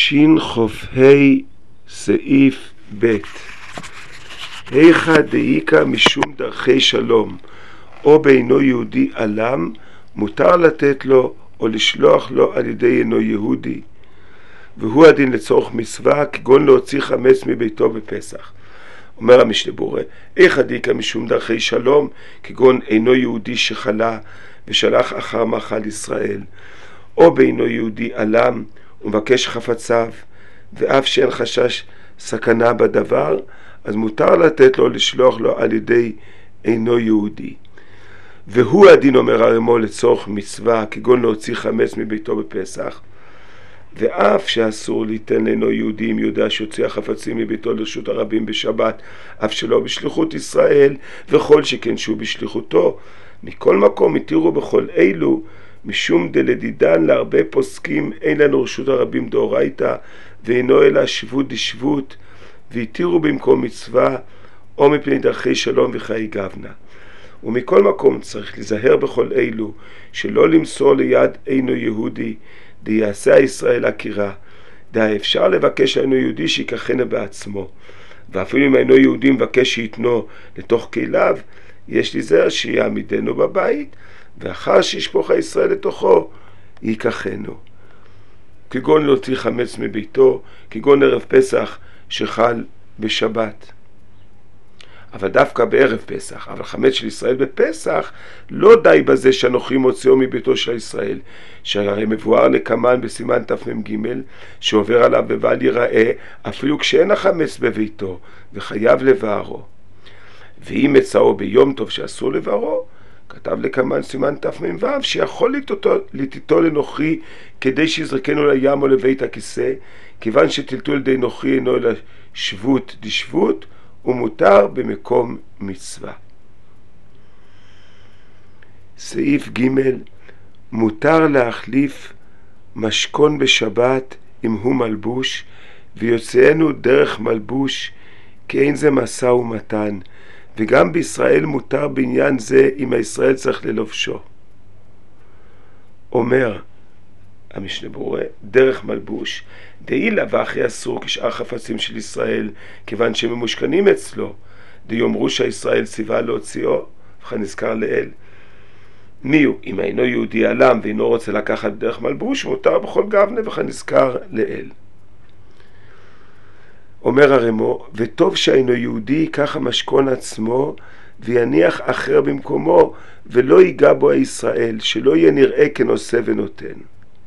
שין חוף ה' סעיף ב' היכא דאיכא משום דרכי שלום או בעינו יהודי עלם, מותר לתת לו או לשלוח לו על ידי אינו יהודי, והוא הדין לצורך מצווה כגון להוציא חמץ מביתו בפסח. אומר המשנה ברורה, היכא דאיכא משום דרכי שלום, כגון אינו יהודי שחלה ושלח אחר מאכל ישראל, או בעינו יהודי עלם ומבקש חפציו, ואף שאין חשש סכנה בדבר, אז מותר לתת לו לשלוח לו על ידי אינו יהודי. והוא הדין, אומר הרמו, לצורך מצווה כגון להוציא חמץ מביתו בפסח, ואף שאסור ליתן לאינו יהודי אם יודע שהוציא החפצים מביתו לרשות הרבים בשבת, אף שלא בשליחות ישראל, וכל שכן שהוא בשליחותו. מכל מקום התירו בכל אלו, משום דלדידן להרבה פוסקים אין לנו רשות הרבים דאורייתא, ואינו אלא שבות דשבות, והתירו במקום מצווה או מפני דרכי שלום וחיי גבנה. ומכל מקום צריך להיזהר בכל אלו שלא למסור ליד אינו יהודי דיעשה ישראל עקירה, דה אפשר לבקש אינו יהודי שיקחנה בעצמו, ואפילו אם אינו יהודי מבקש שיתנו לתוך כליו, יש להיזהר שיעמידנו בבית, ואחר שישפוך הישראל לתוכו ייקחנו, כגון להוציא חמץ מביתו, כגון ערב פסח שחל בשבת. אבל דווקא בערב פסח, אבל חמץ של ישראל בפסח, לא די בזה שאנוכי מוציאו מביתו של ישראל, שהרי מבואר לקמן בסימן תמ"ג, שעובר עליו ובל ייראה, אפילו כשאין החמץ בביתו, וחייב לבערו. ואם מצאו ביום טוב שאסור לבערו, כתב לקמן סימן תמ"ו, שיכול לתיתו לנוכרי, כדי שיזרקנו לים או לבית הכיסא, כיוון שטלטול די נוכרי אינו אלא שבות דשבות, ומותר במקום מצווה. סעיף ג' מותר להחליף משכון בשבת אם הוא מלבוש, ויוצאנו דרך מלבוש, כי אין זה משא ומתן, וגם בישראל מותר בעניין זה אם הישראל צריך ללובשו. אומר המשנה ברורה, דרך מלבוש, דאילה ואחי אסור כשאר חפצים של ישראל, כיוון שהם ממושכנים אצלו, דיאמרו שהישראל ציווה להוציאו, וכן נזכר לאל. מיהו? אם אינו יהודי עלם ואינו רוצה לקחת דרך מלבוש, מותר בכל גבנה, וכן נזכר לאל. אומר הרמו, וטוב שאינו יהודי ייקח המשכון עצמו ויניח אחר במקומו, ולא ייגע בו הישראל, שלא יהיה נראה כנושא ונותן.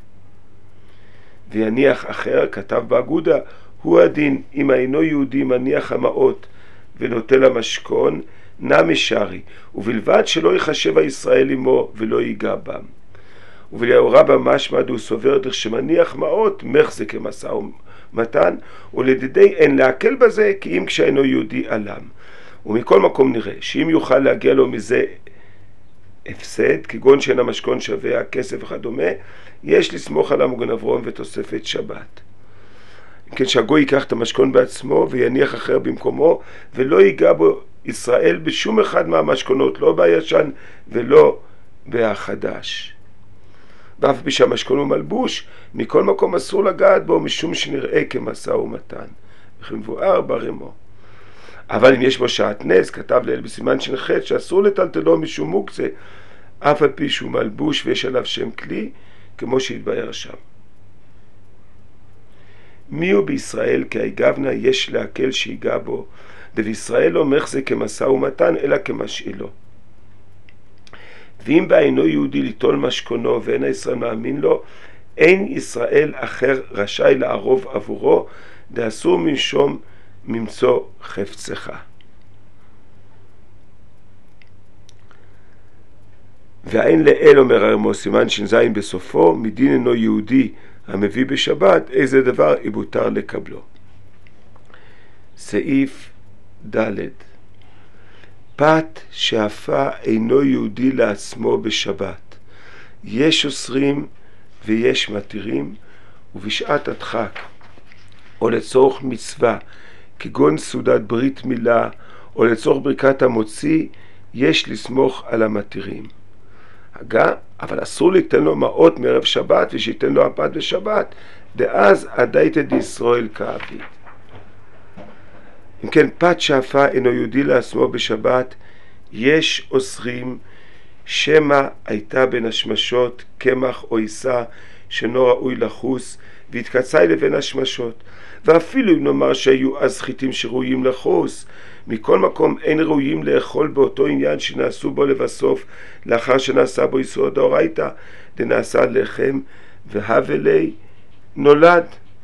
ויניח אחר, כתב באגודה, הוא הדין, אם אינו יהודי מניח המעות ונוטל המשכון, נמי שרי, ובלבד שלא יחשב הישראל עמו ולא ייגע בם. ובליאורה במשמע דו סובר דרך שמניח מעות מחזה כמשא ומתן, ולדידי אין להקל בזה, כי אם כשאינו יהודי עלם. ומכל מקום נראה שאם יוכל להגיע לו מזה הפסד, כגון שאין המשכון שווה הכסף וכדומה, יש לסמוך על המגן אברהם ותוספת שבת. כן, שהגוי ייקח את המשכון בעצמו ויניח אחר במקומו, ולא ייגע בו ישראל בשום אחד מהמשכונות, לא בישן ולא בחדש. ואף פי שהמשכון הוא מלבוש, מכל מקום אסור לגעת בו משום שנראה כמשא ומתן, וכן מבואר ברמו. אבל אם יש בו שעטנז, כתב לאל בסימן ש"ח, שאסור לטלטלו משום מוקצה, אף על פי שהוא מלבוש ויש עליו שם כלי, כמו שהתבאר שם. מיהו בישראל כי היגבנה יש להקל שיגע בו, ובישראל לא מחזה כמשא ומתן אלא כמשאילו. ואם בעינו יהודי ליטול משכונו ואין הישראל מאמין לו, אין ישראל אחר רשאי לערוב עבורו, דאסור משום ממצוא חפצך. ואין לאל, אומר הרמו, סימן ש"ז בסופו, מדין אינו יהודי המביא בשבת, איזה דבר יבותר לקבלו. סעיף ד' פת שאפה אינו יהודי לעצמו בשבת, יש אוסרים ויש מתירים, ובשעת הדחק או לצורך מצווה כגון סעודת ברית מילה או לצורך ברכת המוציא, יש לסמוך על המתירים. אבל אסור ליתן לו מעות מערב שבת ושיתן לו הפת בשבת, דאז הדייתא דישראל כאביד. אם כן, פת שאפה אינו יהודי לעצמו בשבת, יש אוסרים שמא הייתה בין השמשות קמח או עיסה שאינו ראוי לחוס והתקצאי לבין השמשות, ואפילו אם נאמר שהיו אז חיטים שראויים לחוס, מכל מקום אין ראויים לאכול באותו עניין שנעשו בו לבסוף לאחר שנעשה בו איסור דאורייתא, דנעשה לחם והבלי נולד.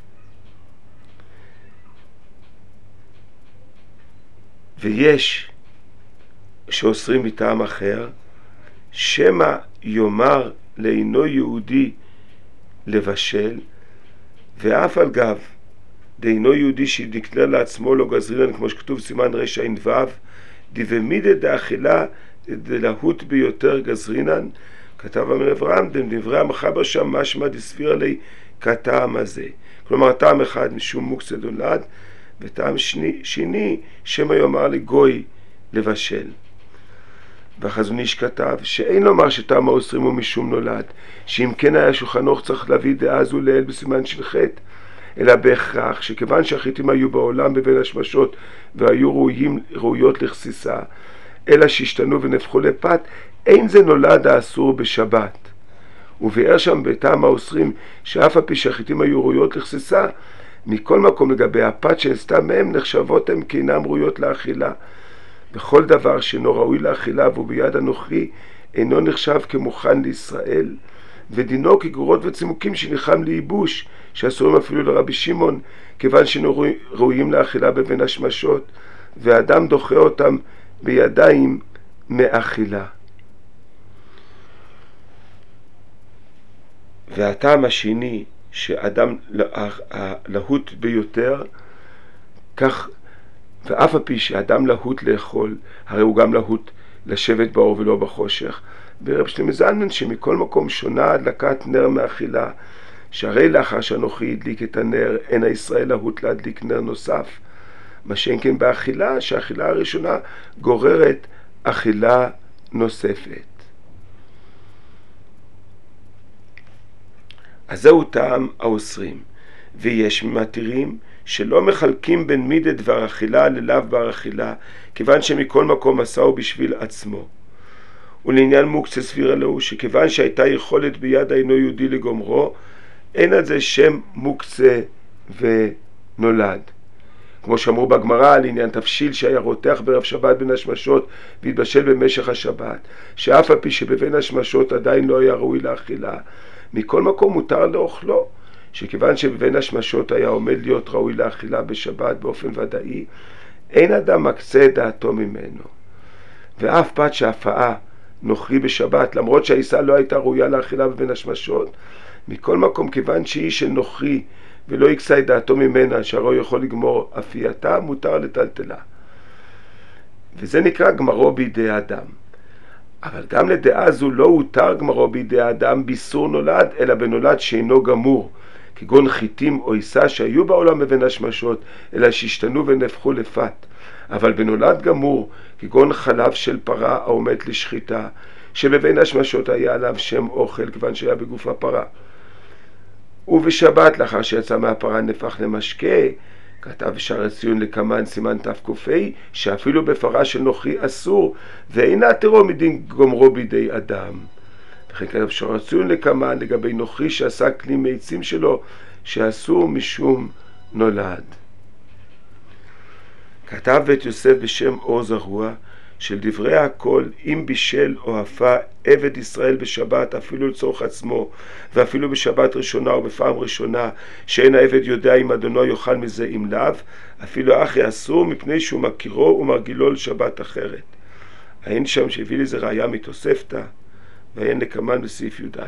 ויש שאוסרים מטעם אחר, שמא יאמר לאינו יהודי לבשל, ואף על גב דאינו יהודי שדקנר לעצמו לא גזרינן, כמו שכתוב סימן רע"ו, דבמידה דאכילה דלהות ביותר גזרינן, כתב אברהם דברי המחבר שם משמע דסביר לי כטעם הזה. כלומר, טעם אחד משום מוקצה נולד, וטעם שני שמא יאמר לגוי לבשל. והחזון איש כתב שאין לומר שטעם האוסרים הוא משום נולד, שאם כן היה שולחן ערוך צריך להביא דעה זו לאל בסימן של חטא, אלא בהכרח שכיוון שהחיטים היו בעולם בבין השמשות והיו ראויות לחסיסה, אלא שהשתנו ונפחו לפת, אין זה נולד האסור בשבת. וביאר שם בטעם האוסרים שאף על פי שהחיטים היו ראויות לחסיסה, מכל מקום לגבי הפת שנסתה מהם נחשבות הם כאינם ראויות לאכילה. בכל דבר שאינו ראוי לאכילה והוא ביד אנוכי אינו נחשב כמוכן לישראל, ודינו כגורות וצימוקים שניחם לייבוש, שאסורים אפילו לרבי שמעון, כיוון שאינו ראויים לאכילה בבין השמשות, והאדם דוחה אותם בידיים מאכילה. והטעם השני שאדם להוט ביותר, כך ואף על פי שאדם להוט לאכול, הרי הוא גם להוט לשבת באור ולא בחושך. ורב שלמה זלמן שמכל מקום שונה הדלקת נר מאכילה, שהרי לאחר שאנוכי הדליק את הנר, אין הישראל להוט להדליק נר נוסף. מה שאין כן באכילה, שהאכילה הראשונה גוררת אכילה נוספת. אז זהו טעם האוסרים, ויש מתירים שלא מחלקים בין מידה דבר אכילה ללאו בר אכילה, כיוון שמכל מקום עשהו בשביל עצמו. ולעניין מוקצה סבירה לו, שכיוון שהייתה יכולת ביד אינו יהודי לגומרו, אין על זה שם מוקצה ונולד. כמו שאמרו בגמרא על עניין תבשיל שהיה רותח בערב שבת בין השמשות והתבשל במשך השבת, שאף על פי שבבין השמשות עדיין לא היה ראוי לאכילה, מכל מקום מותר לאוכלו, שכיוון שבבין השמשות היה עומד להיות ראוי לאכילה בשבת באופן ודאי, אין אדם מקצה דעתו ממנו. ואף פת שהפאה נוכרי בשבת, למרות שהעיסה לא הייתה ראויה לאכילה בבין השמשות, מכל מקום כיוון שהיא של נוכרי ולא יקצה את דעתו ממנה, שהרי יכול לגמור אפייתה, מותר לטלטלה. וזה נקרא גמרו בידי האדם. אבל גם לדעה זו לא הותר גמרו בידי האדם ביסור נולד, אלא בנולד שאינו גמור, כגון חיטים או עיסה שהיו בעולם בבין השמשות, אלא שהשתנו ונפחו לפת. אבל בנולד גמור, כגון חלב של פרה העומד לשחיטה, שבבין השמשות היה עליו שם אוכל, כיוון שהיה בגוף הפרה. ובשבת, לאחר שיצא מהפרה נפח למשקה, כתב שער הציון לקמן סימן תק"ה, שאפילו בפרה של נוכרי אסור, ואינה תירו מדין גומרו בידי אדם. וכן כתב שער הציון לקמן לגבי נוכרי שעשה כלי מעצים שלו, שאסור משום נולד. כתב בית יוסף בשם אור זרוע, של דברי הכל, אם בישל או אפה עבד ישראל בשבת, אפילו לצורך עצמו, ואפילו בשבת ראשונה או בפעם ראשונה, שאין העבד יודע אם אדונו יאכל מזה אם לאו, אפילו אחי אסור מפני שהוא מכירו ומרגילו לשבת אחרת. אין שם שהביא לזה ראיה מתוספתא, ואין לקמן בסעיף י"א.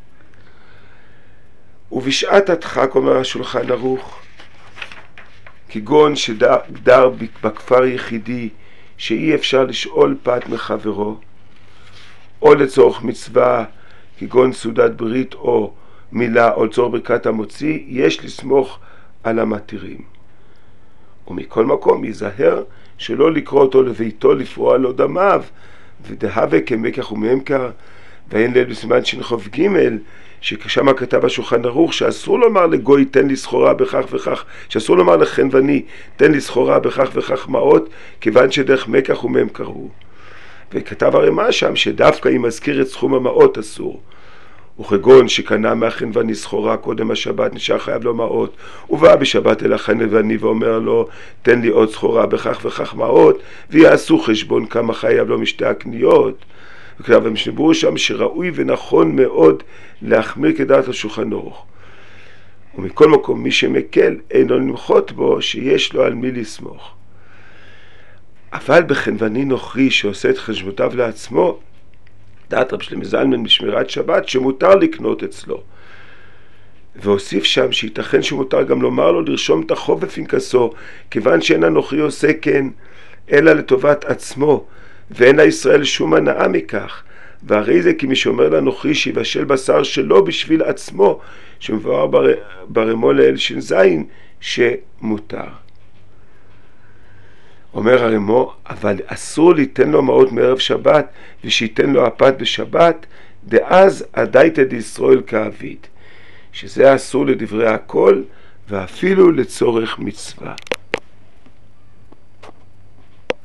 ובשעת הדחק אומר השולחן ערוך, כגון שדר בכפר יחידי, שאי אפשר לשאול פת מחברו, או לצורך מצווה כגון סעודת ברית או מילה או לצורך ברכת המוציא, יש לסמוך על המתירים. ומכל מקום ייזהר שלא לקרוא אותו לביתו לפרוע לו דמיו, ודהווה כמקח וממכר, ואין ליל בסימן שנחוב ג' ששם כתב השולחן ערוך שאסור לומר לגוי תן לי סחורה בכך וכך, שאסור לומר לחנווני תן לי סחורה בכך וכך מעות, כיוון שדרך מקח ומם קראו. וכתב הרמ"א שם שדווקא אם מזכיר את סכום המעות אסור. וכגון שקנה מהחנווני סחורה קודם השבת נשאר חייב לו מעות, ובא בשבת אל החנווני ואומר לו תן לי עוד סחורה בכך וכך מעות, ויעשו חשבון כמה חייב לו משתי הקניות. וכתב המשנה ברורה שם שראוי ונכון מאוד להחמיר כדעת השולחן ערוך. ומכל מקום מי שמקל אינו למחות בו שיש לו על מי לסמוך. אבל בחנווני נוכרי שעושה את חשבותיו לעצמו, דעת רב שלמה זלמן בשמירת שבת שמותר לקנות אצלו. והוסיף שם שייתכן שמותר גם לומר לו לרשום את החוב בפנקסו, כיוון שאין הנוכרי עושה כן אלא לטובת עצמו, ואין לישראל שום הנאה מכך. והרי זה כי מי שאומר לנוכרי שיבשל בשר שלו בשביל עצמו, שמבואר ברמו לאל ש"ז שמותר. אומר הרמו, אבל אסור ליתן לו מעות מערב שבת ושייתן לו הפת בשבת, דאז הדייתא דישראל כעביד, שזה אסור לדברי הכל ואפילו לצורך מצווה.